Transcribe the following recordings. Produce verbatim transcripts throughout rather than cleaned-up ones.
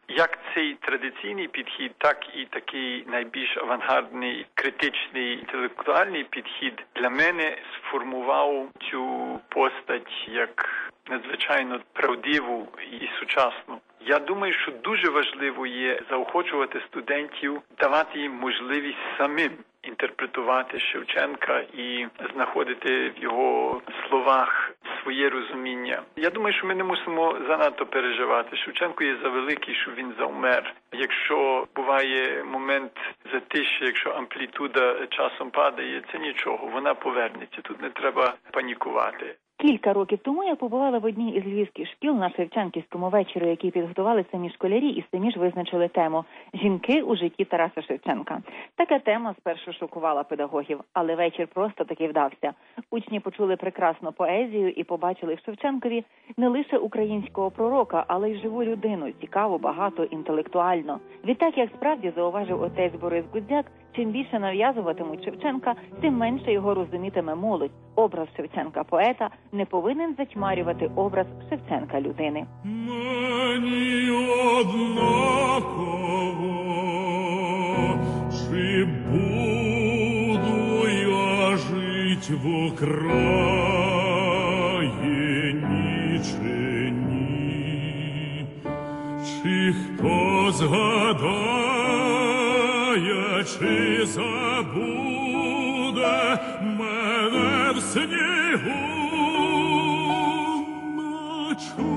як цей традиційний підхід, так і такий найбільш авангардний, критичний, інтелектуальний підхід для мене сформував цю постать як надзвичайно правдиву і сучасну. Я думаю, що дуже важливо є заохочувати студентів, давати їм можливість самим інтерпретувати Шевченка і знаходити в його словах своє розуміння. Я думаю, що ми не мусимо занадто переживати. Шевченко є завеликий, що він завмер. Якщо буває момент затиші, якщо амплітуда часом падає, це нічого, вона повернеться. Тут не треба панікувати. Кілька років тому я побувала в одній із львівських шкіл на Шевченківському вечорі, який підготували самі школярі і самі ж визначили тему «Жінки у житті Тараса Шевченка». Така тема спершу шокувала педагогів, але вечір просто таки вдався. Учні почули прекрасну поезію і побачили в Шевченкові не лише українського пророка, але й живу людину, цікаву, багато, інтелектуально. Відтак, як справді зауважив отець Борис Гудзяк, чим більше нав'язуватимуть Шевченка, тим менше його розумітиме молодь. Образ Шевченка поета не повинен затьмарювати образ Шевченка людини. Мені однаково, чи буду я жить в Україні, чи ні, чи хто згадає, чи забуде мене в снігу на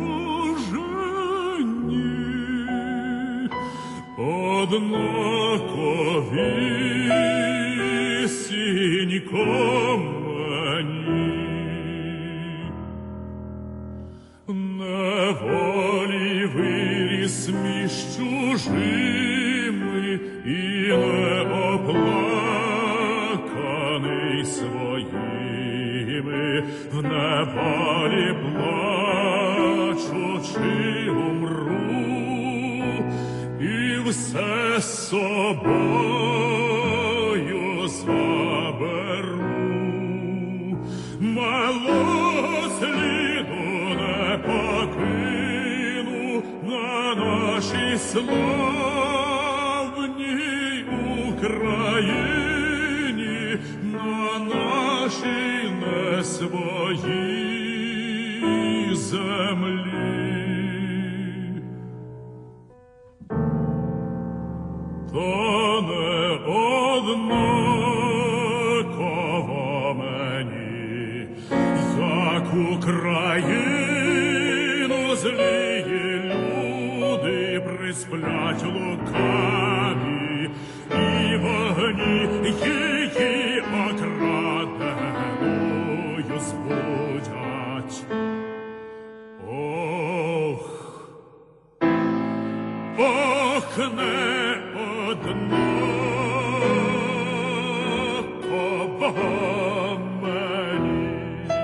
чужині, однаковісінько мені. Неволі виріс між чужими і неоплаканий своїми, в неволі плачучи умру, і все з собою заберу. Мало сліду не покину на нашій славній Україні, на нашій не своїй землі. Та не однаково мені, як Україну злії люди присплять лукаві, і вогні її окраденою збудять. Ох, ох, не однаково мені.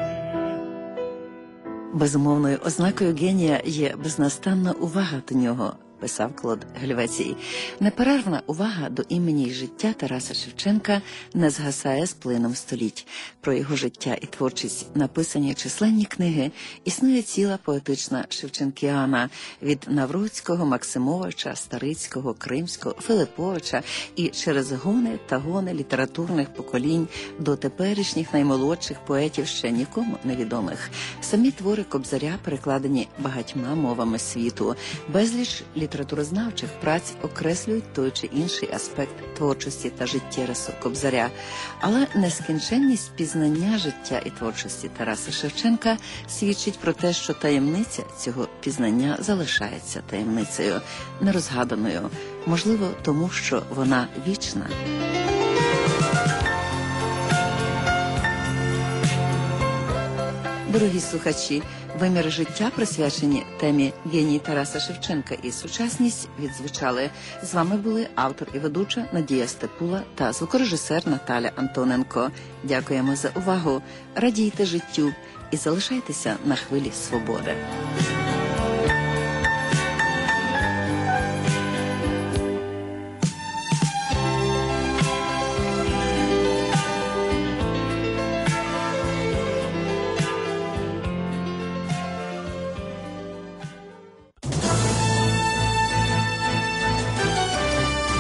Безумовною ознакою генія є безнастанна увага до нього, писав Клод Гельвецій. Неперервна увага до імені й життя Тараса Шевченка не згасає з плином століть. Про його життя і творчість написані численні книги. Існує ціла поетична шевченкіана від Навроцького, Максимовича, Старицького, Кримського, Филипповича і через гони та гони літературних поколінь до теперішніх наймолодших поетів ще нікому невідомих. Самі твори Кобзаря перекладені багатьма мовами світу. Безліч літературознавчих праць окреслюють той чи інший аспект творчості та життєрису Кобзаря. Але нескінченність пізнання життя і творчості Тараса Шевченка свідчить про те, що таємниця цього пізнання залишається таємницею, нерозгаданою, можливо, тому що вона вічна. Дорогі слухачі, виміри життя, присвячені темі «Геній Тараса Шевченка і сучасність», відзвучали. З вами були автор і ведуча Надія Степула та звукорежисер Наталя Антоненко. Дякуємо за увагу, радійте життю і залишайтеся на хвилі свободи.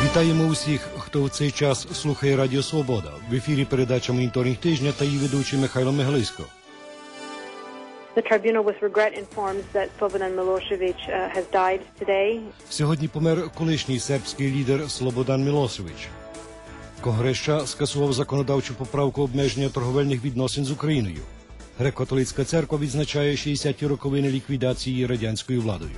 Вітаємо усіх, хто в цей час слухає Радіо Свобода. В ефірі передача «Моніторинг тижня» та її ведучий Михайло Мигалисько. The tribunal with regret informs that Slobodan Milošević uh, has died today. Сьогодні помер колишній сербський лідер Слободан Мілошевич. Конгрес США скасував законодавчу поправку обмеження торговельних відносин з Україною. Греко-католицька церква відзначає шістдесяті роковини ліквідації радянською владою.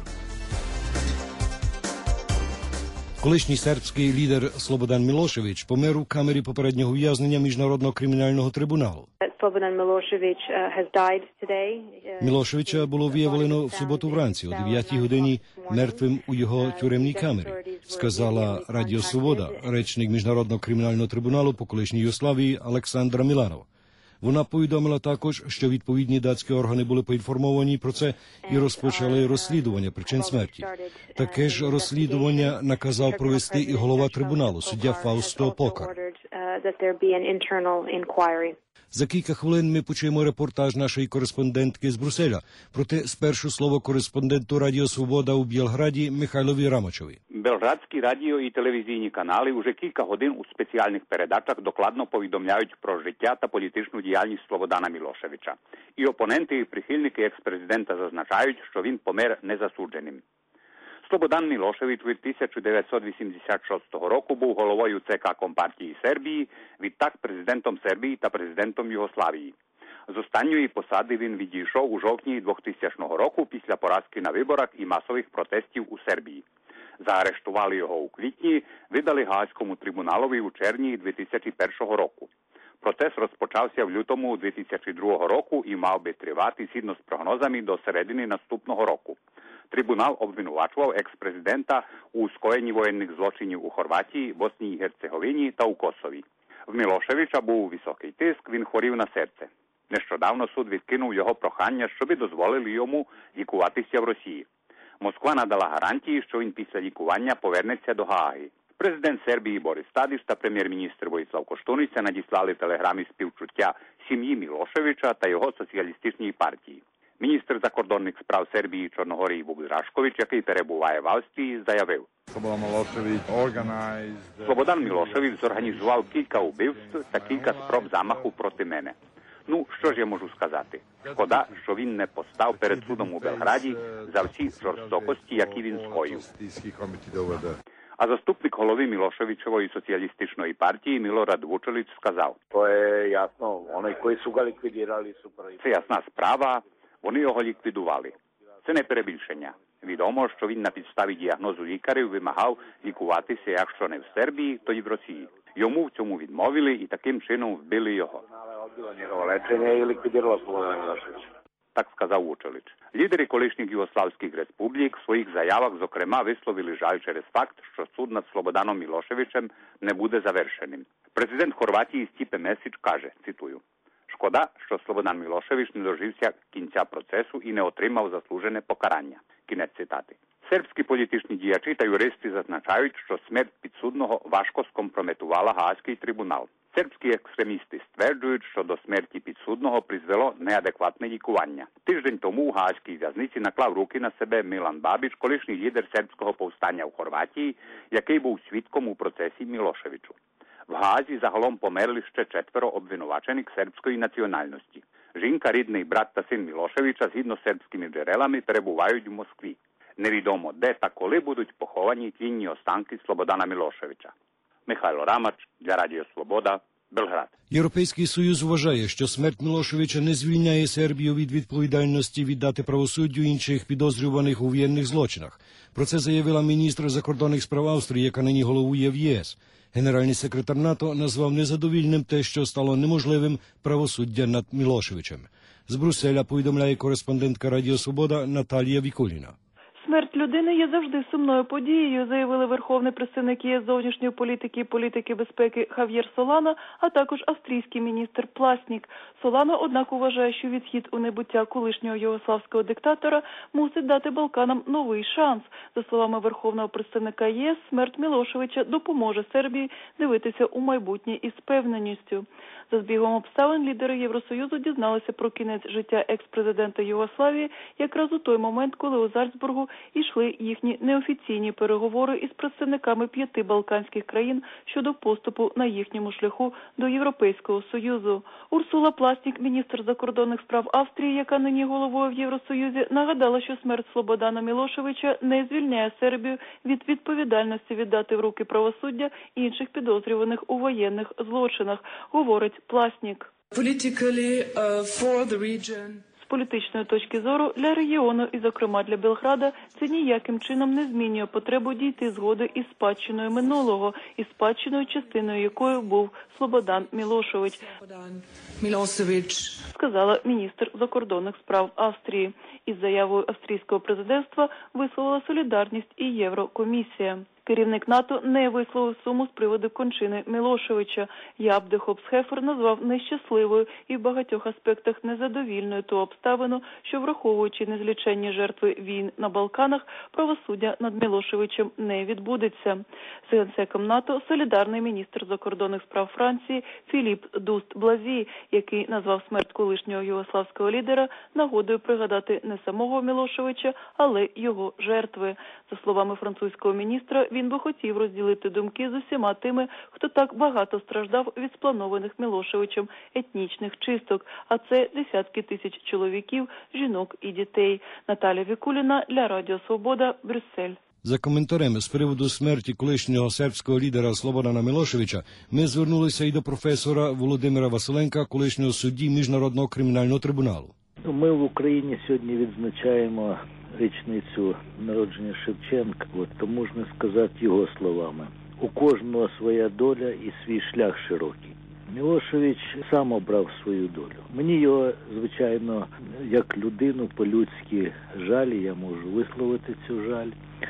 Колишній сербський лідер Слободан Мілошевич помер у камері попереднього ув'язнення Міжнародного кримінального трибуналу. Slobodan Milošević uh, has died today. Uh, Мілошевича було виявлено в суботу вранці о дев'ятій годині мертвим у його тюремній камері, сказала Радіо Свобода, речник Міжнародного кримінального трибуналу по колишній Югославії Олександра Міланова. Вона повідомила також, що відповідні датські органи були поінформовані про це і розпочали розслідування причин смерті. Таке ж розслідування наказав провести і голова трибуналу, суддя Фаусто Покар. За кілька хвилин ми почуємо репортаж нашої кореспондентки з Брюсселя. Проте спершу слово кореспонденту Радіо Свобода у Білграді Михайлові Рамочові. Белградські радіо і телевізійні канали уже кілька годин у спеціальних передачах докладно повідомляють про життя та політичну діяльність Слободана Мілошевича. І опоненти, і прихильники екс-президента зазначають, що він помер незасудженим. Слободан Мілошевич від тисяча дев'ятсот вісімдесят шостого року був головою ЦК Компартії Сербії, відтак президентом Сербії та президентом Югославії. З останньої посади він відійшов у жовтні двохтисячного року після поразки на виборах і масових протестів у Сербії. Заарештували його у квітні, видали Гаазькому трибуналові у червні дві тисячі першого року. Процес розпочався в лютому дві тисячі другого року і мав би тривати, згідно з прогнозами, до середини наступного року. Трибунал обвинувачував екс-президента у скоєнні воєнних злочинів у Хорватії, Боснії і Герцеговині та у Косові. В Мілошевича був високий тиск, він хворів на серце. Нещодавно суд відкинув його прохання, щоби дозволили йому лікуватися в Росії. Москва надала гарантії, що він після лікування повернеться до Гааги. Президент Сербії Борис Тадич та прем'єр-міністр Воїслав Коштуниця надіслали телеграми співчуття сім'ї Мілошевича та його соціалістичній партії. Міністр закордонних справ Сербії Чорногорії Вук Drašković, який перебуває в Австрії, заявив: Слободан Мілошевич зорганізував кілька убивств та кілька спроб замаху проти мене. Ну, що ж я можу сказати? Шкода, що він не постав перед судом у Белграді за всі жорстокості, які він скоїв. А заступник голови Мілошевичевої соціалістичної партії Мілорад Вучеліч сказав: Це ясна справа, вони його ліквідували. Це не перебільшення. Відомо, що він на підставі діагнозу лікарів вимагав лікуватися, якщо не в Сербії, то й в Росії. Йому в цьому відмовили і таким чином вбили його. Так сказав Вучеліч. Лідери колишніх югославських республік в своїх заявах, зокрема, висловили жаль через факт, що суд над Слободаном Мілошевичем не буде завершеним. Президент Хорватії Стіпе Месич каже, цитую: «Шкода, що Слободан Мілошевич не дожився кінця процесу і не отримав заслужене покарання». Кінець цитати. Сербські політичні діячі та юристи зазначають, що смерть підсудного важко скомпрометувала Гаазький трибунал. Сербські екстремісти стверджують, що до смерті підсудного призвело неадекватне лікування. Тиждень тому у Гаазькій в'язниці наклав руки на себе Мілан Бабіч, колишній лідер сербського повстання в Хорватії, який був свідком у процесі Мілошевичу. В Гаазі загалом померли ще четверо обвинувачених сербської національності. Жінка, рідний брат та син Мілошевича, згідно з сербськими джерелами, перебувають в Москві. Невідомо, де та коли будуть поховані тлінні останки Слободана Мілошевича. Михайло Рамач для Радіо Свобода, Белград. Європейський Союз вважає, що смерть Мілошевича не звільняє Сербію від відповідальності віддати правосуддю інших підозрюваних у воєнних злочинах. Про це заявила міністр закордонних справ Австрії, яка нині головує в ЄС. Генеральний секретар НАТО назвав незадовільним те, що стало неможливим правосуддя над Мілошевичем. З Брюсселя повідомляє кореспондентка Радіо Свобода Наталія Вікуліна. Смерть людини є завжди сумною подією, заявили верховний представник ЄС зовнішньої політики і політики безпеки Хав'єр Солана, а також австрійський міністр Пласнік. Солана, однак, вважає, що відхід у небуття колишнього югославського диктатора мусить дати Балканам новий шанс. За словами верховного представника ЄС, смерть Мілошевича допоможе Сербії дивитися у майбутнє із впевненістю. За збігом обставин лідери Євросоюзу дізналися про кінець життя екс-президента Югославії якраз у той момент, коли у Зальцбургу і йшли їхні неофіційні переговори із представниками п'яти балканських країн щодо поступу на їхньому шляху до Європейського Союзу. Урсула Пласнік, міністр закордонних справ Австрії, яка нині головою в Євросоюзі, нагадала, що смерть Слободана Мілошевича не звільняє Сербію від відповідальності віддати в руки правосуддя інших підозрюваних у воєнних злочинах, говорить Пласнік. З політичної точки зору для регіону і, зокрема, для Белграда, це ніяким чином не змінює потребу дійти згоди із спадщиною минулого, із спадщиною, частиною якої був Слободан Мілошевич, сказала міністр закордонних справ Австрії. Із заявою австрійського президентства висловила солідарність і Єврокомісія. Керівник НАТО не висловив суму з приводу кончини Мілошевича. Яап де Хопс-Хефер назвав нещасливою і в багатьох аспектах незадовільною ту обставину, що, враховуючи незліченні жертви війн на Балканах, правосуддя над Мілошевичем не відбудеться. З генсеком НАТО солідарний міністр закордонних справ Франції Філіп Дуст-Блазі, який назвав смерть колишнього югославського лідера нагодою пригадати не самого Мілошевича, але його жертви. За словами французького міністра, він би хотів розділити думки з усіма тими, хто так багато страждав від спланованих Мілошевичем етнічних чисток, а це десятки тисяч чоловіків, жінок і дітей. Наталя Вікуліна для Радіо Свобода, Брюссель. За коментарем з приводу смерті колишнього сербського лідера Слободана Мілошевича ми звернулися і до професора Володимира Василенка, колишнього судді Міжнародного кримінального трибуналу. Ми в Україні сьогодні відзначаємо річницю народження Шевченка, от, то можна сказати його словами. У кожного своя доля і свій шлях широкий. Мілошевич сам обрав свою долю. Мені його, звичайно, як людину по-людськи жаль, я можу висловити цю жаль,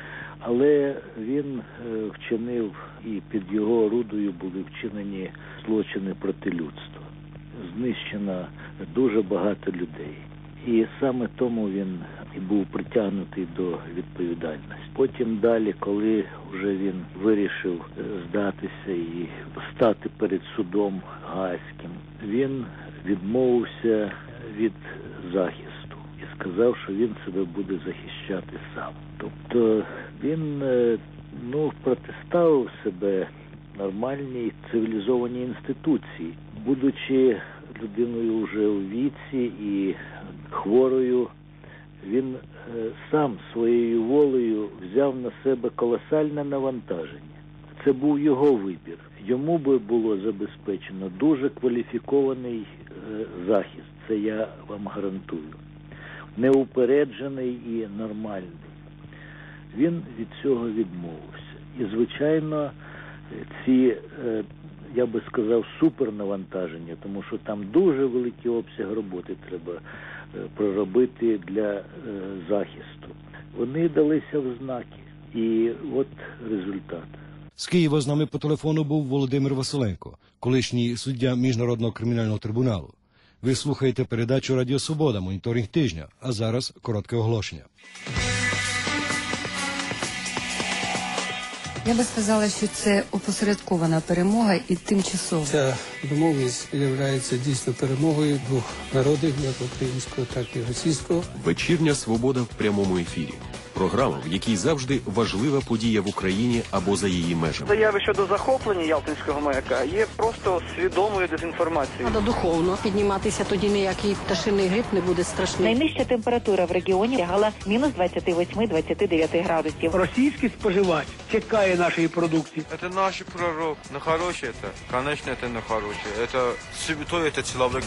але він вчинив, і під його орудою були вчинені злочини проти людства. Знищено дуже багато людей. І саме тому він і був притягнутий до відповідальності. Потім далі, коли вже він вирішив здатися і стати перед судом гаазьким, він відмовився від захисту і сказав, що він себе буде захищати сам. Тобто він, ну, протиставив себе нормальній цивілізованій інституції, будучи людиною вже у віці і хворою, він е, сам своєю волею взяв на себе колосальне навантаження. Це був його вибір. Йому би було забезпечено дуже кваліфікований е, захист, це я вам гарантую. Неупереджений і нормальний. Він від цього відмовився. І, звичайно, ці, е, я би сказав, супернавантаження, тому що там дуже великий обсяг роботи треба проробити для е, захисту. Вони далися в знаки. І от результат. З Києва з нами по телефону був Володимир Василенко, колишній суддя Міжнародного кримінального трибуналу. Ви слухаєте передачу Радіо Свобода, моніторинг тижня, а зараз коротке оголошення. Я би сказала, що це опосередкована перемога і тимчасова. Ця домовленість є дійсно перемогою двох народів, як українського, так і російського. Вечірня свобода в прямому ефірі. Програма, в якій завжди важлива подія в Україні або за її межами. Заяви щодо захоплення Ялтинського маяка є просто свідомою дезінформацією. Треба духовно підніматися, тоді ніякий пташиний грип не буде страшний. Найнижча температура в регіоні сягала мінус двадцять вісім - двадцять дев'ять градусів. Російський споживач чекає нашої продукції. Це наш пророк. На хороше це. Конечно, це на хороше. Це святой, це чоловік.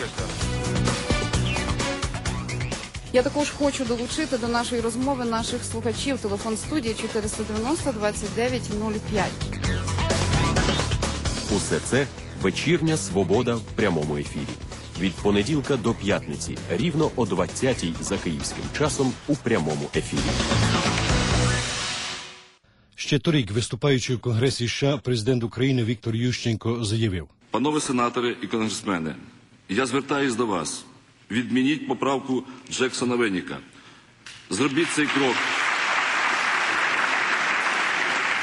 Я також хочу долучити до нашої розмови наших слухачів. Телефон студії чотириста дев'яносто двадцять дев'ять нуль п'ять. Усе це вечірня свобода в прямому ефірі. Від понеділка до п'ятниці, рівно о двадцятій за київським часом у прямому ефірі. Ще торік, виступаючи в Конгресі США, президент України Віктор Ющенко заявив: «Панове сенатори і конгресмени, я звертаюсь до вас. Відмініть поправку Джексона Веніка. Зробіть цей крок.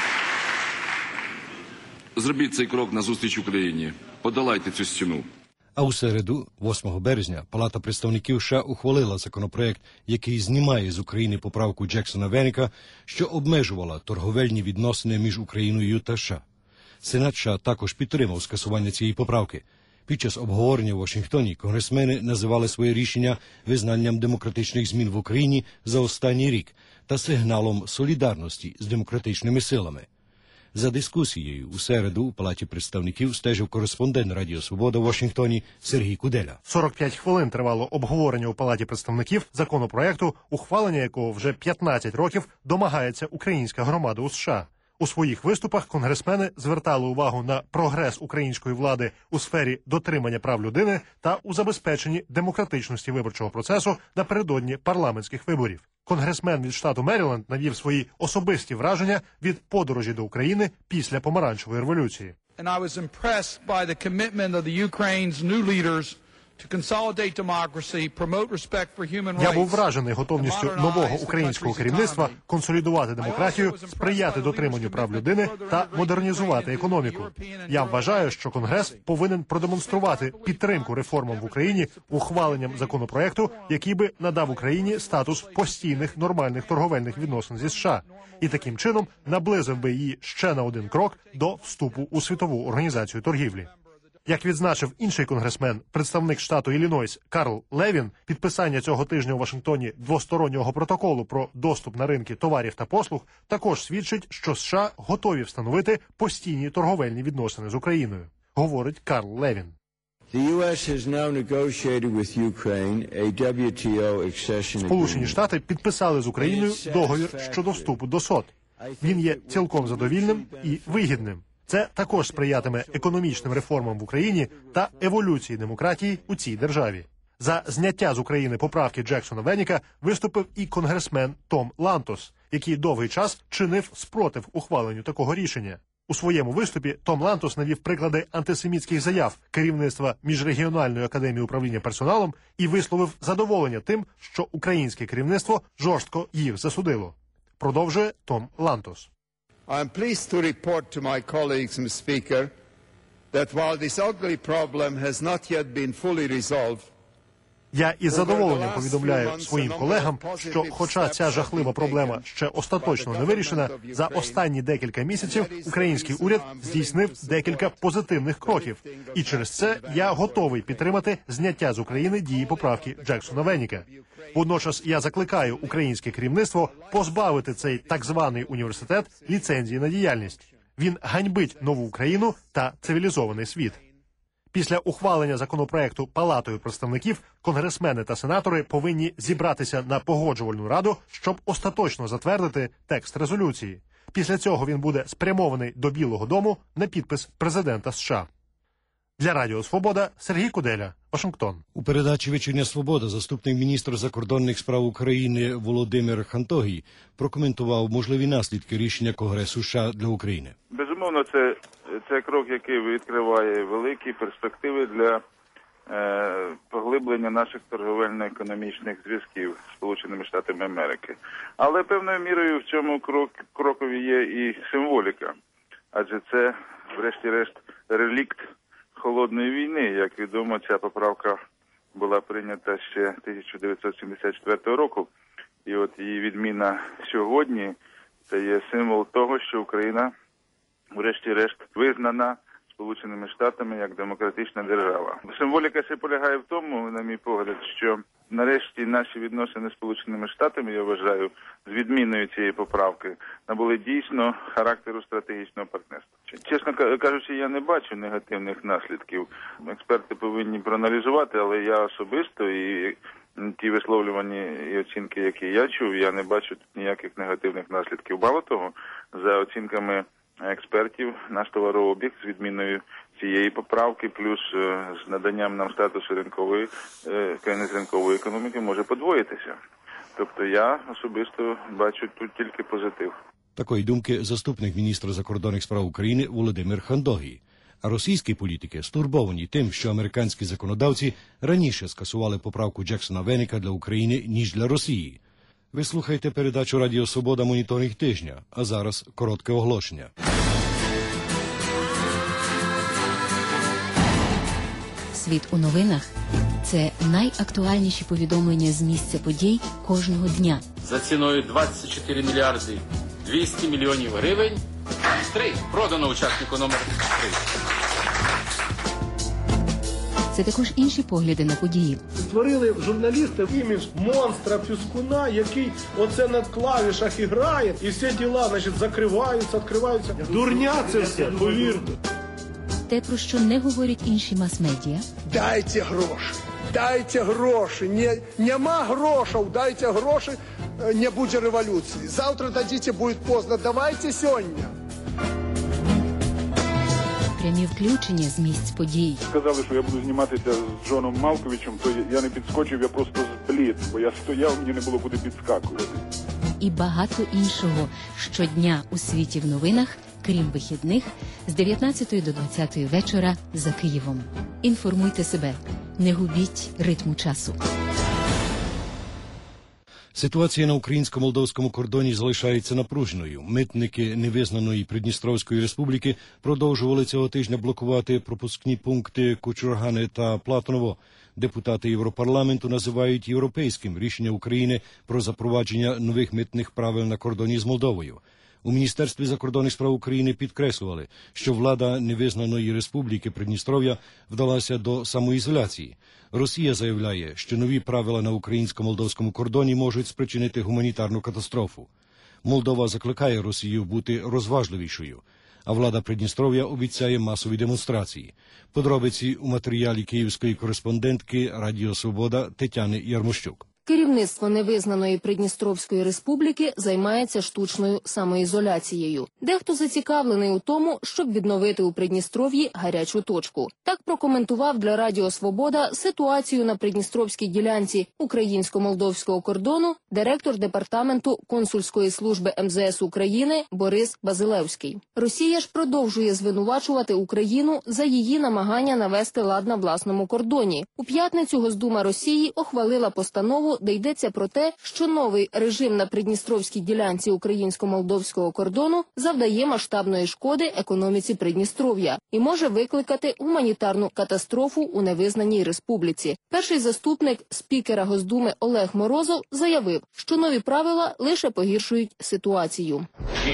Зробіть цей крок назустріч Україні. Подолайте цю стіну». А у середу, восьмого березня, Палата представників США ухвалила законопроект, який знімає з України поправку Джексона-Веніка, що обмежувала торговельні відносини між Україною та США. Сенат США також підтримав скасування цієї поправки. Під час обговорення в Вашингтоні конгресмени називали своє рішення визнанням демократичних змін в Україні за останній рік та сигналом солідарності з демократичними силами. За дискусією у середу у Палаті представників стежив кореспондент Радіо Свобода в Вашингтоні Сергій Куделя. сорок п'ять хвилин тривало обговорення у Палаті представників законопроекту, ухвалення якого вже п'ятнадцять років домагається українська громада у США. У своїх виступах конгресмени звертали увагу на прогрес української влади у сфері дотримання прав людини та у забезпеченні демократичності виборчого процесу напередодні парламентських виборів. Конгресмен від штату Меріленд навів свої особисті враження від подорожі до України після помаранчевої революції. And I was impressed by the commitment of the Ukraine's new leaders to consolidate democracy, promote respect for human rights. Я був вражений готовністю нового українського керівництва консолідувати демократію, сприяти дотриманню прав людини та модернізувати економіку. Я вважаю, що Конгрес повинен продемонструвати підтримку реформам в Україні ухваленням законопроекту, який би надав Україні статус постійних нормальних торговельних відносин зі США і таким чином наблизив би її ще на один крок до вступу у Світову організацію торгівлі. Як відзначив інший конгресмен, представник штату Іллінойс Карл Левін, підписання цього тижня у Вашингтоні двостороннього протоколу про доступ на ринки товарів та послуг також свідчить, що США готові встановити постійні торговельні відносини з Україною, говорить Карл Левін. Сполучені Штати підписали з Україною договір щодо вступу до СОТ. Він є цілком задовільним і вигідним. Це також сприятиме економічним реформам в Україні та еволюції демократії у цій державі. За зняття з України поправки Джексона-Веніка виступив і конгресмен Том Лантос, який довгий час чинив спротив ухваленню такого рішення. У своєму виступі Том Лантос навів приклади антисемітських заяв керівництва Міжрегіональної академії управління персоналом і висловив задоволення тим, що українське керівництво жорстко їх засудило. Продовжує Том Лантос. I am pleased to report to my colleagues, Mister Speaker, that while this ugly problem has not yet been fully resolved, Я із задоволенням повідомляю своїм колегам, що хоча ця жахлива проблема ще остаточно не вирішена, за останні декілька місяців український уряд здійснив декілька позитивних кроків. І через це я готовий підтримати зняття з України дії поправки Джексона-Веніка. Водночас я закликаю українське керівництво позбавити цей так званий університет ліцензії на діяльність. Він ганьбить нову Україну та цивілізований світ. Після ухвалення законопроекту Палатою представників конгресмени та сенатори повинні зібратися на погоджувальну раду, щоб остаточно затвердити текст резолюції. Після цього він буде спрямований до Білого дому на підпис президента США. Для Радіо Свобода Сергій Куделя, Вашингтон. У передачі «Вечірня Свобода» заступник міністра закордонних справ України Володимир Хантогій прокоментував можливі наслідки рішення Конгресу США для України. Безумовно, це, це крок, який відкриває великі перспективи для е, поглиблення наших торговельно-економічних зв'язків з Сполученими Штатами Америки. Але певною мірою в цьому крок, крокові є і символіка, адже це, врешті-решт, релікт холодної війни. Як відомо, ця поправка була прийнята ще тисяча дев'ятсот сімдесят четвертого року. І от її відміна сьогодні – це є символ того, що Україна, врешті-решт, визнана Сполученими Штатами як демократична держава. Символіка ще полягає в тому, на мій погляд, що нарешті наші відносини з Сполученими Штатами, я вважаю, з відміною цієї поправки, набули дійсно характеру стратегічного партнерства. Чесно кажучи, я не бачу негативних наслідків. Експерти повинні проаналізувати, але я особисто і ті висловлювані і оцінки, які я чув, я не бачу тут ніяких негативних наслідків. Мало того, за оцінками експертів, наш товарообіг з відміною цієї поправки, плюс з наданням нам статусу ринкової, країни з ринкової економіки, може подвоїтися. Тобто я особисто бачу тут тільки позитив. Такої думки заступник міністра закордонних справ України Володимир Хантогій. А російські політики стурбовані тим, що американські законодавці раніше скасували поправку Джексона-Веніка для України, ніж для Росії. Ви слухаєте передачу Радіо Свобода «Моніторинг тижня», а зараз коротке оголошення. Світ у новинах – це найактуальніші повідомлення з місця подій кожного дня. За ціною двадцять чотири мільярди двісті мільйонів гривень. Три. Продано учаснику номер три. Це також інші погляди на події. Створили журналісти імідж монстра Пюскуна, який оце на клавішах і грає, і всі діла, значить, закриваються, відкриваються. Дурня це все, повірте. Те, про що не говорять інші мас-медіа. Дайте гроші, дайте гроші. Не, нема грошей, дайте гроші, не буде революції. Завтра дадите, буде поздно, давайте сьогодні. Прямі включення з місць подій. Сказали, що я буду зніматися з Джоном Малковичем, то я не підскочив, я просто зблід, бо я стояв, мені не було куди підскакувати. І багато іншого щодня у світі в новинах, крім вихідних, з дев'ятнадцятої до двадцятої вечора за Києвом. Інформуйте себе, не губіть ритму часу. Ситуація на українсько-молдовському кордоні залишається напруженою. Митники невизнаної Придністровської республіки продовжували цього тижня блокувати пропускні пункти Кучургани та Платоново. Депутати Європарламенту називають європейським рішення України про запровадження нових митних правил на кордоні з Молдовою. У Міністерстві закордонних справ України підкреслювали, що влада невизнаної республіки Придністров'я вдалася до самоізоляції. Росія заявляє, що нові правила на українсько-молдовському кордоні можуть спричинити гуманітарну катастрофу. Молдова закликає Росію бути розважливішою, а влада Придністров'я обіцяє масові демонстрації. Подробиці у матеріалі київської кореспондентки Радіо Свобода Тетяни Ярмощук. Керівництво невизнаної Придністровської республіки займається штучною самоізоляцією. Дехто зацікавлений у тому, щоб відновити у Придністров'ї гарячу точку. Так прокоментував для Радіо Свобода ситуацію на придністровській ділянці українсько-молдовського кордону директор департаменту консульської служби ем зе ес України Борис Базилевський. Росія ж продовжує звинувачувати Україну за її намагання навести лад на власному кордоні. У п'ятницю Госдума Росії ухвалила постанову, де йдеться про те, що новий режим на придністровській ділянці українсько-молдовського кордону завдає масштабної шкоди економіці Придністров'я і може викликати гуманітарну катастрофу у невизнаній республіці. Перший заступник спікера Госдуми Олег Морозов заявив, що нові правила лише погіршують ситуацію.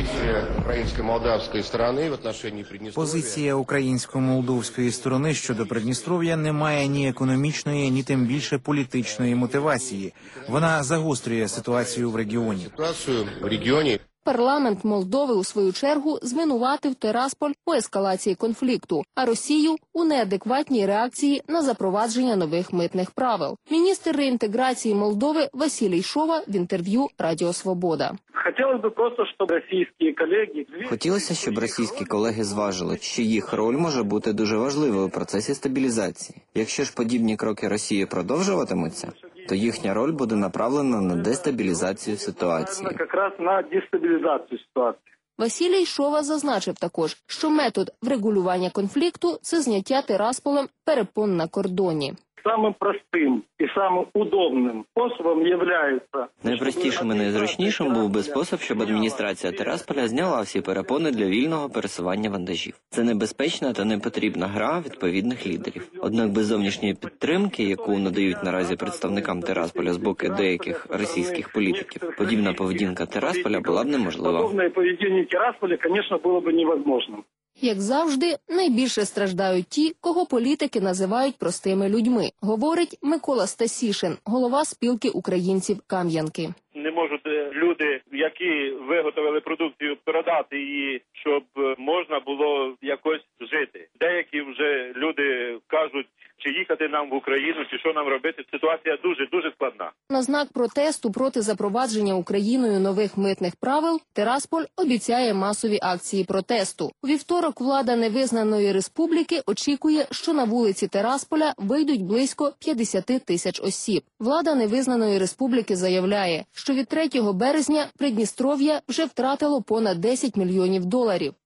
Позиція українсько-молдовської сторони щодо Придністров'я не має ні економічної, ні тим більше політичної мотивації. Вона загострює ситуацію в регіоні. Парламент Молдови, у свою чергу, звинуватив Тирасполь у ескалації конфлікту, а Росію – у неадекватній реакції на запровадження нових митних правил. Міністр реінтеграції Молдови Василій Шова в інтерв'ю Радіо Свобода. Хотілося, щоб російські колеги зважили, що їх роль може бути дуже важливою у процесі стабілізації. Якщо ж подібні кроки Росії продовжуватимуться, то їхня роль буде направлена на дестабілізацію ситуації. Василій Шова зазначив також, що метод врегулювання конфлікту – це зняття Тирасполем перепон на кордоні. Самим простим і самим удобним способом є... Найпростішим і найзручнішим був би спосіб, щоб адміністрація Тирасполя зняла всі перепони для вільного пересування вантажів. Це небезпечна та непотрібна гра відповідних лідерів. Однак без зовнішньої підтримки, яку надають наразі представникам Тирасполя з боку деяких російських політиків, подібна поведінка Тирасполя була б неможлива. Подобне поведіння Тирасполя, звісно, було б невозможним. Як завжди, найбільше страждають ті, кого політики називають простими людьми, говорить Микола Стасішин, голова спілки українців Кам'янки. Не можуть люди, які виготовили продукцію, продати її, щоб можна було якось жити. Деякі вже люди кажуть, чи їхати нам в Україну, чи що нам робити. Ситуація дуже-дуже складна. На знак протесту проти запровадження Україною нових митних правил Тирасполь обіцяє масові акції протесту. У вівторок влада невизнаної республіки очікує, що на вулиці Тирасполя вийдуть близько п'ятдесят тисяч осіб. Влада невизнаної республіки заявляє, що від третього березня Придністров'я вже втратило понад десять мільйонів доларів.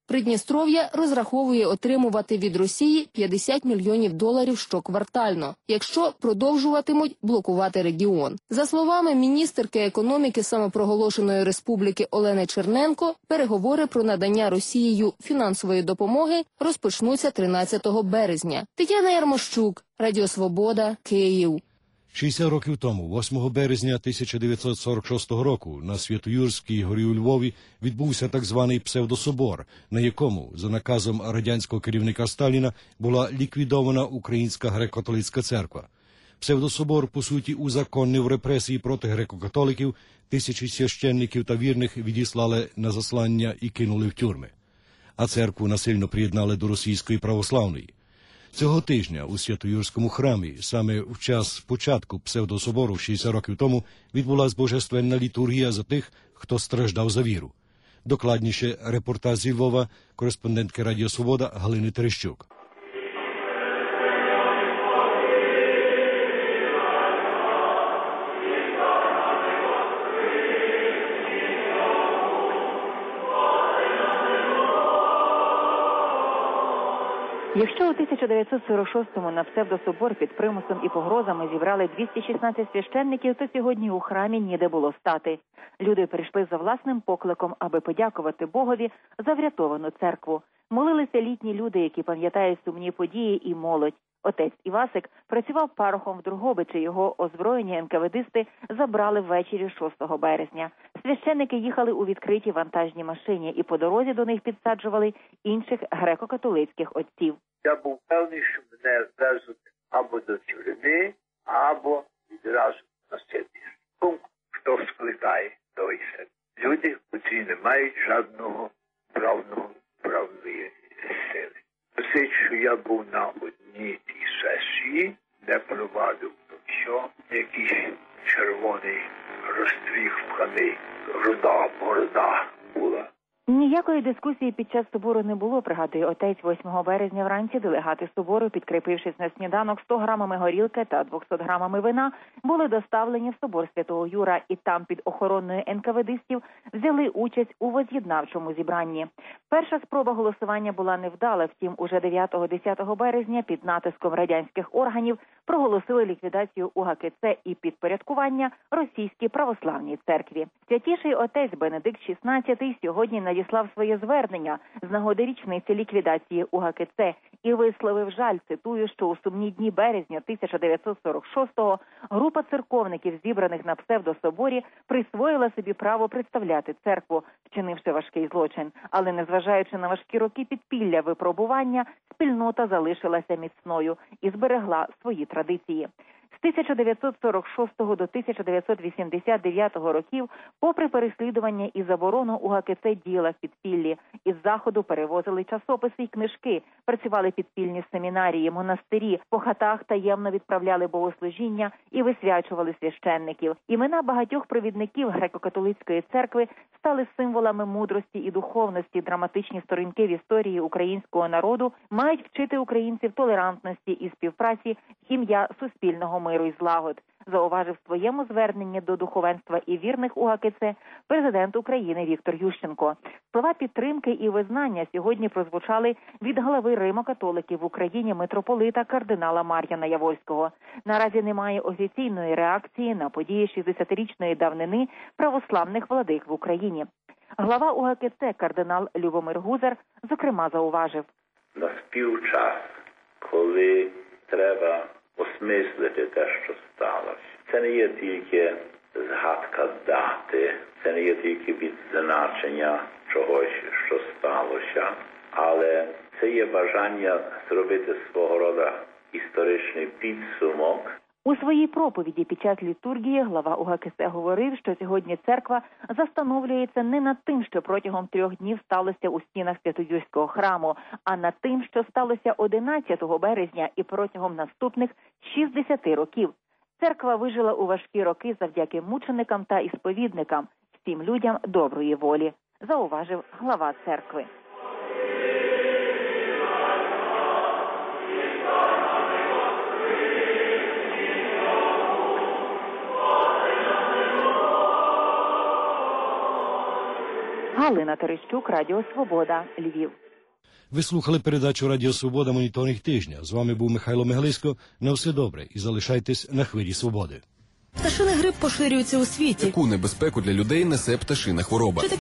Придністров'я розраховує отримувати від Росії п'ятдесят мільйонів доларів щоквартально, якщо продовжуватимуть блокувати регіон. За словами міністерки економіки самопроголошеної республіки Олени Черненко, переговори про надання Росією фінансової допомоги розпочнуться тринадцятого березня. Тетяна Ярмощук, Радіо Свобода, Київ. шістдесят років тому, восьмого березня тисяча дев'ятсот сорок шостого року, на Свято-Юрській горі у Львові відбувся так званий псевдособор, на якому, за наказом радянського керівника Сталіна, була ліквідована Українська греко-католицька церква. Псевдособор, по суті, узаконнив репресії проти греко-католиків, тисячі священників та вірних відіслали на заслання і кинули в тюрми. А церкву насильно приєднали до російської православної. Цього тижня у Свято-Юрському храмі, саме в час початку псевдособору шістдесят років тому, відбулась божественна літургія за тих, хто страждав за віру. Докладніше репортаж зі Львова, кореспондентки Радіо Свобода Галини Терещук. Якщо у тисяча дев'ятсот сорок шостому на псевдособор під примусом і погрозами зібрали двісті шістнадцять священників, то сьогодні у храмі ніде було стати. Люди прийшли за власним покликом, аби подякувати Богові за врятовану церкву. Молилися літні люди, які пам'ятають сумні події, і молодь. Отець Івасик працював парохом в Другобичі, його озброєні ен ка ве дисти забрали ввечері шостого березня. Священники їхали у відкритій вантажній машині і по дорозі до них підсаджували інших греко-католицьких отців. Я був певний, що мене везуть або до тюрми, або відразу на сидиш. Пункт, хто сплітає, той се. Люди, які не мають жодного правного, правної сили. Все, що я був на одній тій сесії, де провадив що якийсь червоний розстріг пханий, руда, борода була. Ніякої дискусії під час собору не було, пригадує отець. восьмого березня вранці делегати собору, підкріпившись на сніданок сто грамами горілки та двісті грамами вина, були доставлені в собор Святого Юра і там під охороною ен ка ве дистів взяли участь у воз'єднавчому зібранні. Перша спроба голосування була невдала, втім уже дев'ятого-десятого березня під натиском радянських органів проголосили ліквідацію у га ка це і підпорядкування Російській православній церкві. Святіший отець Бенедикт шістнадцятий сьогодні надіслав своє звернення з нагоди річниці ліквідації у га ка це і висловив жаль, цитую, що у сумні дні березня тисяча дев'ятсот сорок шостого група церковників, зібраних на псевдособорі, присвоїла собі право представляти церкву, вчинивши важкий злочин. Але незважаючи на важкі роки підпілля випробування, спільнота залишилася міцною і зберегла свої традиції. З тисяча дев'ятсот сорок шостого до тисяча дев'ятсот вісімдесят дев'ятого років, попри переслідування і заборону, у га ка це діяла в підпіллі. Із Заходу перевозили часописи й книжки, працювали підпільні семінарії, монастирі, по хатах таємно відправляли богослужіння і висвячували священників. Імена багатьох провідників греко-католицької церкви стали символами мудрості і духовності. Драматичні сторінки в історії українського народу мають вчити українців толерантності і співпраці в ім'я суспільного миру і злагод, зауважив в своєму зверненні до духовенства і вірних у га ка це президент України Віктор Ющенко. Слова підтримки і визнання сьогодні прозвучали від глави Римо-католиків в Україні митрополита кардинала Мар'яна Явольського. Наразі немає офіційної реакції на події шістдесятирічної давнини православних владик в Україні. Глава у га ка це кардинал Любомир Гузар, зокрема, зауважив: «Наспів час, коли треба осмислити те, що сталося. Це не є тільки згадка дати, це не є тільки відзначення чогось, що сталося, але це є бажання зробити свого роду історичний підсумок. У своїй проповіді під час літургії глава у га ка це говорив, що сьогодні церква застановлюється не над тим, що протягом трьох днів сталося у стінах Свято-Юрського храму, а над тим, що сталося одинадцятого березня і протягом наступних шістдесяти років. Церква вижила у важкі роки завдяки мученикам та ісповідникам, всім людям доброї волі, зауважив глава церкви. Галина Терещук, Радіо Свобода, Львів. Ви слухали передачу Радіо Свобода «Моніторинг тижня». З вами був Михайло Мигалисько. На все добре і залишайтесь на хвилі свободи. Пташиний грип поширюється у світі. Яку небезпеку для людей несе пташина хвороба?